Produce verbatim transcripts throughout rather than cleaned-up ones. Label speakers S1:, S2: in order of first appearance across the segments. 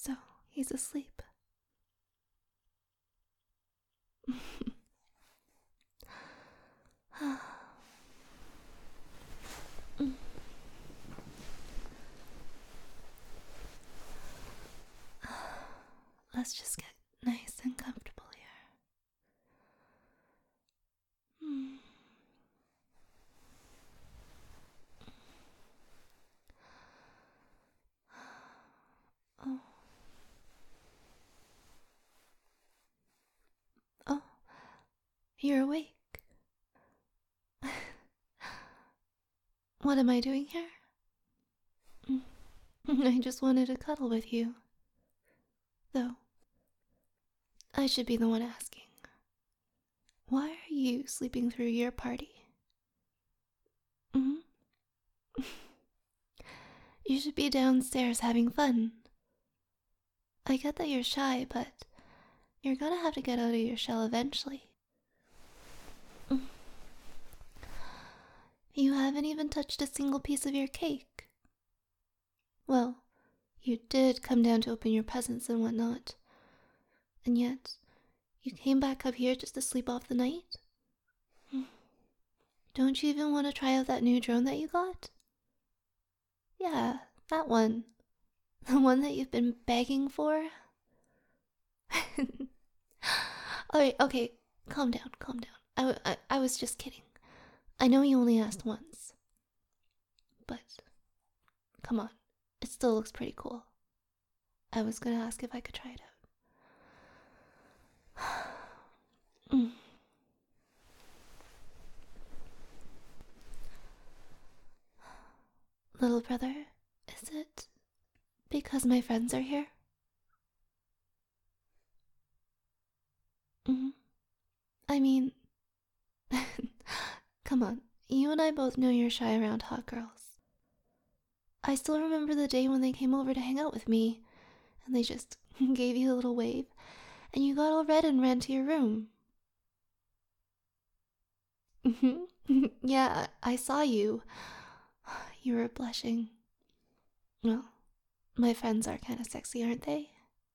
S1: so he's asleep. Let's just get nice and comfortable here. Hmm. Oh. Oh, you're awake. What am I doing here? I just wanted to cuddle with you. Though, I should be the one asking. Why are you sleeping through your party? Mm-hmm. You should be downstairs having fun. I get that you're shy, but you're gonna have to get out of your shell eventually. You haven't even touched a single piece of your cake. Well, you did come down to open your presents and whatnot. And yet, you came back up here just to sleep off the night? Don't you even want to try out that new drone that you got? Yeah, that one. The one that you've been begging for? Alright, okay, calm down, calm down. I, I, I was just kidding. I know you only asked once. But, come on, it still looks pretty cool. I was gonna ask if I could try it out. mm. Little brother, is it because my friends are here? Mm-hmm. I mean, come on, you and I both know you're shy around hot girls. I still remember the day when they came over to hang out with me, and they just gave you a little wave, and you got all red and ran to your room. Yeah, I saw you. You were blushing. Well, my friends are kind of sexy, aren't they?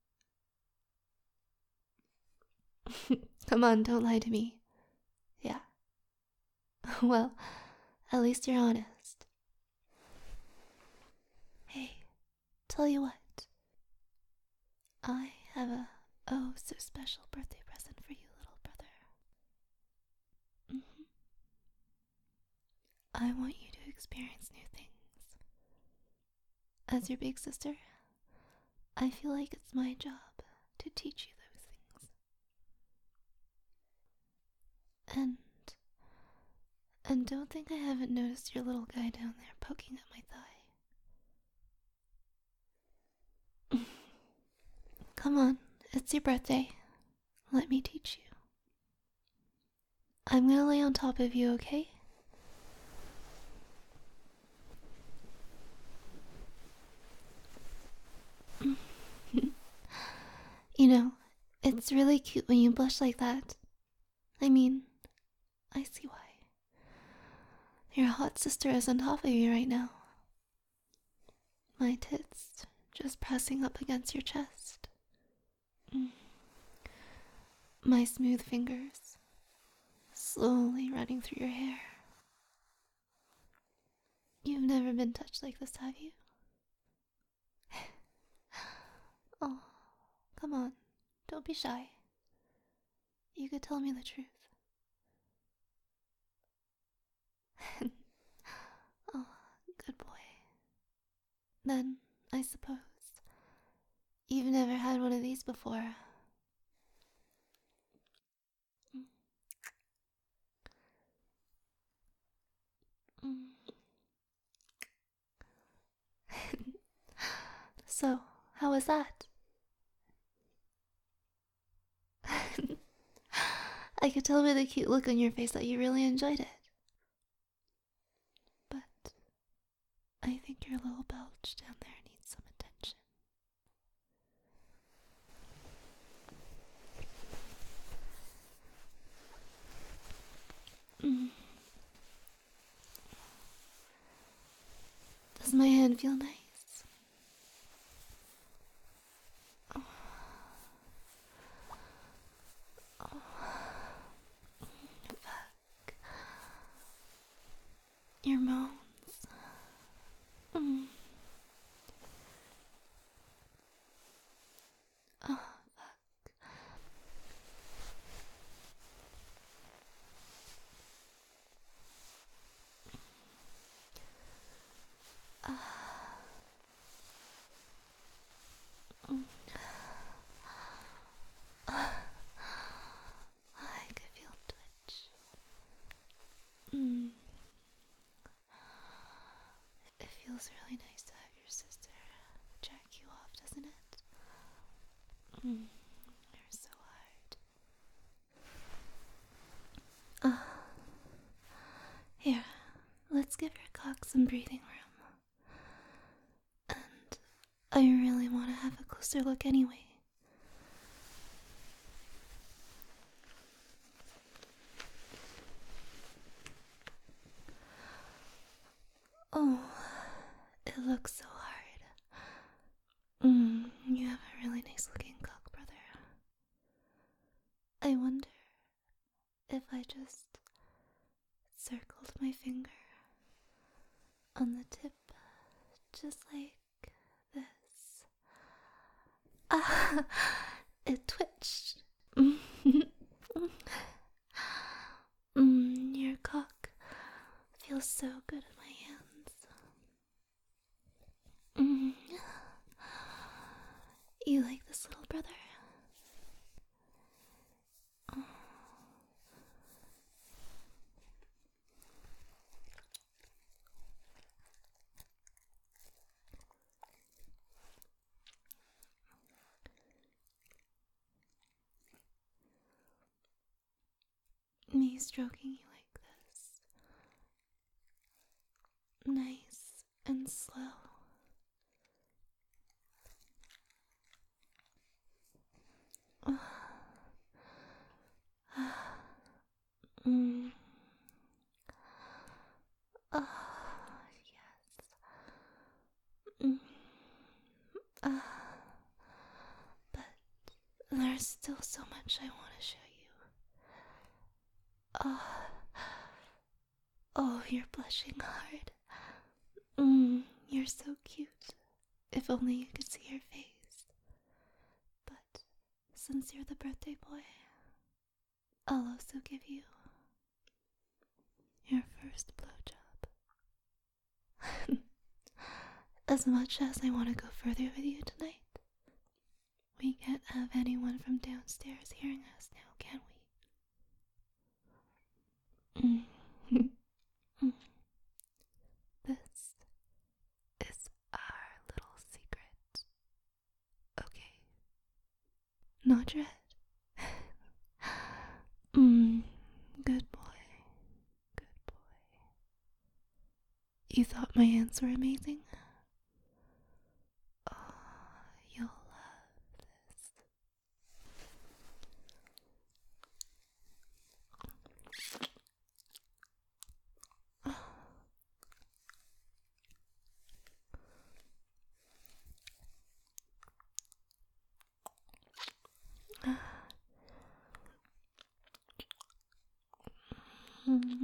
S1: Come on, don't lie to me. Yeah. Well, at least you're honest. Hey, tell you what. I have a oh so special birthday present for you, little brother. Mm-hmm. I want you to experience new things. As your big sister, I feel like it's my job to teach you those things. And and don't think I haven't noticed your little guy down there poking at my thigh. Come on, it's your birthday. Let me teach you. I'm gonna lay on top of you, okay? You know, it's really cute when you blush like that. I mean, I see why. Your hot sister is on top of you right now. My tits just pressing up against your chest. Mm. My smooth fingers slowly running through your hair. You've never been touched like this, have you? Oh, come on, don't be shy. You could tell me the truth. Oh, good boy. Then, I suppose, you've never had one of these before. Mm. So, how was that? I could tell by the cute look on your face that you really enjoyed it. But I think your little belch down there needs some attention. Mm. Does my hand feel nice? Mm, you're so hard. Uh, here, let's give your cock some breathing room. And I really want to have a closer look anyway. Oh, it looks so hard. Mm, you have a really nice looking cock, brother. I wonder if I just circled my finger on the tip, just like this. Ah, it twitched. mm, your cock feels so good in my hands. Mm. You like this, little brother? Me stroking you like this. Nice and slow. mm. Oh, yes. Mm. Uh, but there's still so much I want to show you. Oh, oh, you're blushing hard. Mm, you're so cute. If only you could see your face. But since you're the birthday boy, I'll also give you your first blowjob. As much as I want to go further with you tonight, we can't have anyone from downstairs hearing us now, can we? Mm. Mm. This is our little secret. Okay. Nod your head. mm. Good boy. Good boy. You thought my hands were amazing? Oh, you'll love this. Mm.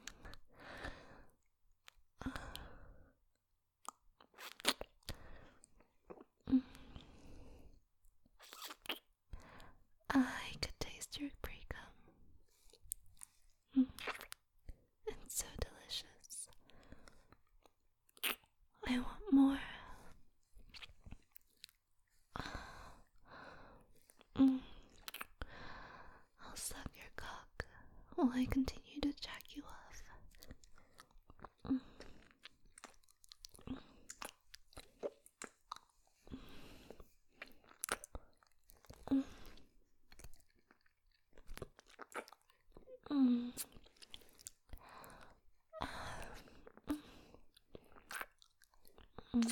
S1: I could taste your pre-cum. Mm. It's so delicious. I want more. Mm. I'll suck your cock while I continue to jack you off. Mm. Mm. Mm. Mm.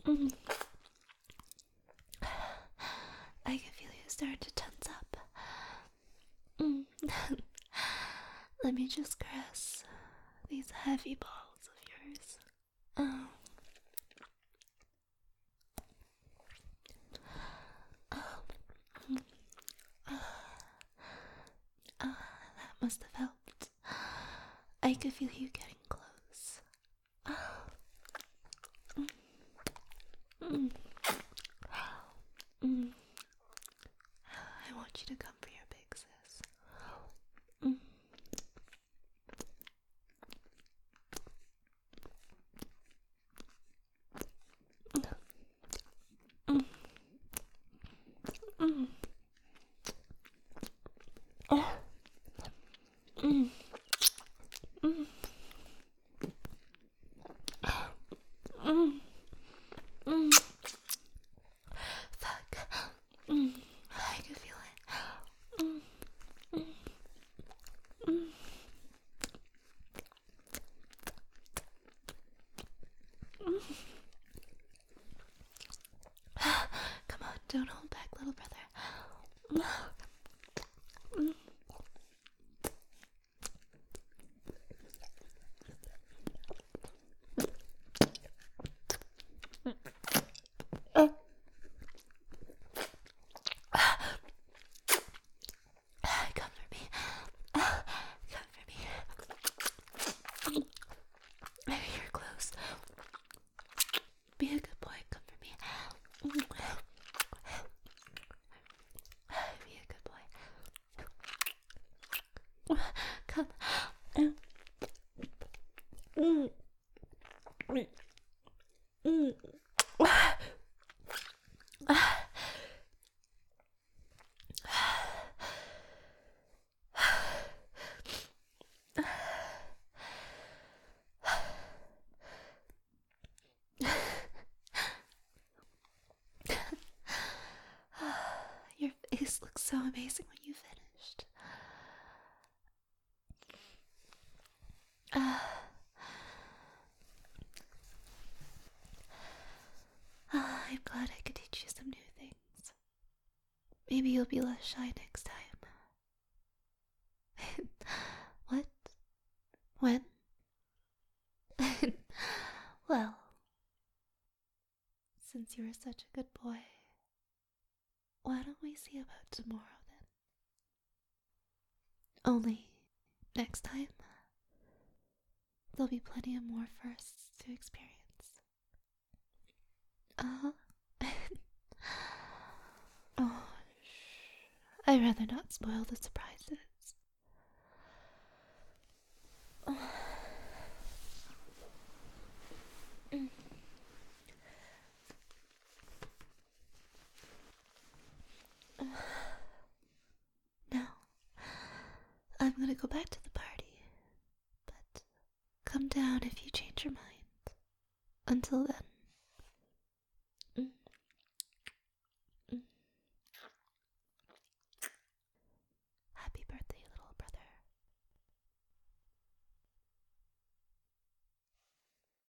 S1: Mm. I can feel you starting to tense up. Mm. Let me just caress these heavy balls of yours. Oh. Oh. Mm. Uh, uh, that must have helped. I could feel you getting close. Oh. Mm. Mm. Mm. I want you to come for your big sis. Mm. Mm. Mm. Oh. Mm. Mm. Mm. Mm. Fuck. Mm. I can feel it. Mm. Mm. Mm. Mm. Come on, don't hold back, little brother. Mm. Uh. Come for me. Come for me. Maybe you're close. Be a good boy. Come for me. Be a good boy. Come. Mm. Mm. Your face looks so amazing when you finished. Uh, uh, I'm glad I could teach you some new things. Maybe you'll be less shy next time. What? When? Well, since you were such a good boy, why don't we see about tomorrow then? Only next time, there'll be plenty of more firsts to experience. Uh-huh. Oh, shh. I'd rather not spoil the surprises. Now, I'm gonna go back to the party, but come down if you change your mind. Until then,